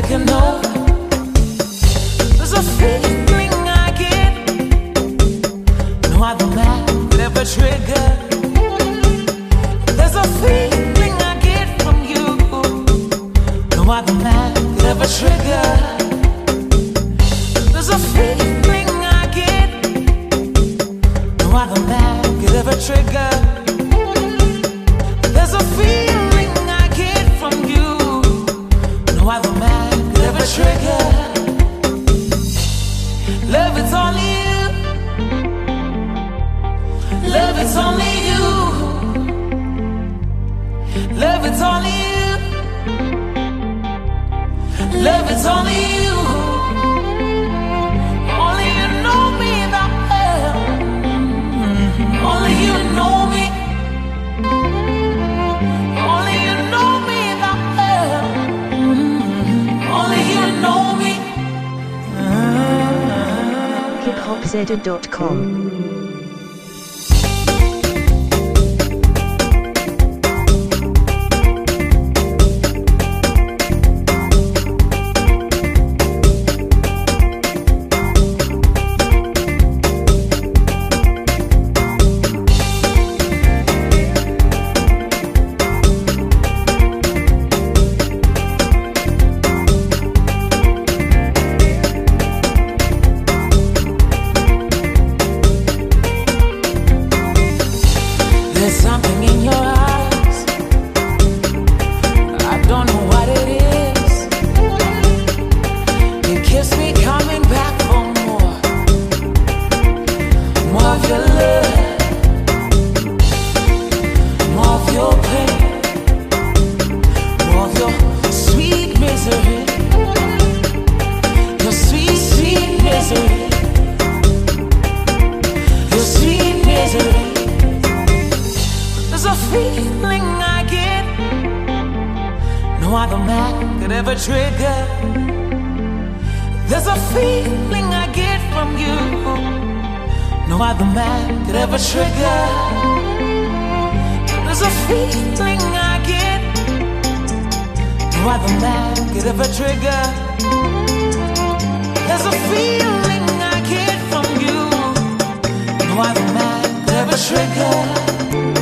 taking over. There's a feeling I get, no other man could ever trigger. There's a feeling I get from you, no other man could ever trigger. There's a feeling I get, no other man could ever trigger. There's a feeling I get from you, no other man could ever trigger. Love, it's only you. Love, it's only you. Love, it's only you. Love, it's only you. Only you know me that well. Only you know me. Only you know me that well. Only you know me. hiphopzedda.com. There's something in your eyes, I don't know what it is. It keeps me coming back for more, more of your love, more of your pain, more of your sweet misery, your sweet, sweet misery, your sweet misery. There's a feeling I get, no other man could ever trigger. There's a feeling I get from you, no other man could ever trigger. There's a feeling I get, no other man could ever trigger. There's a feeling I get from you, no other man could ever trigger.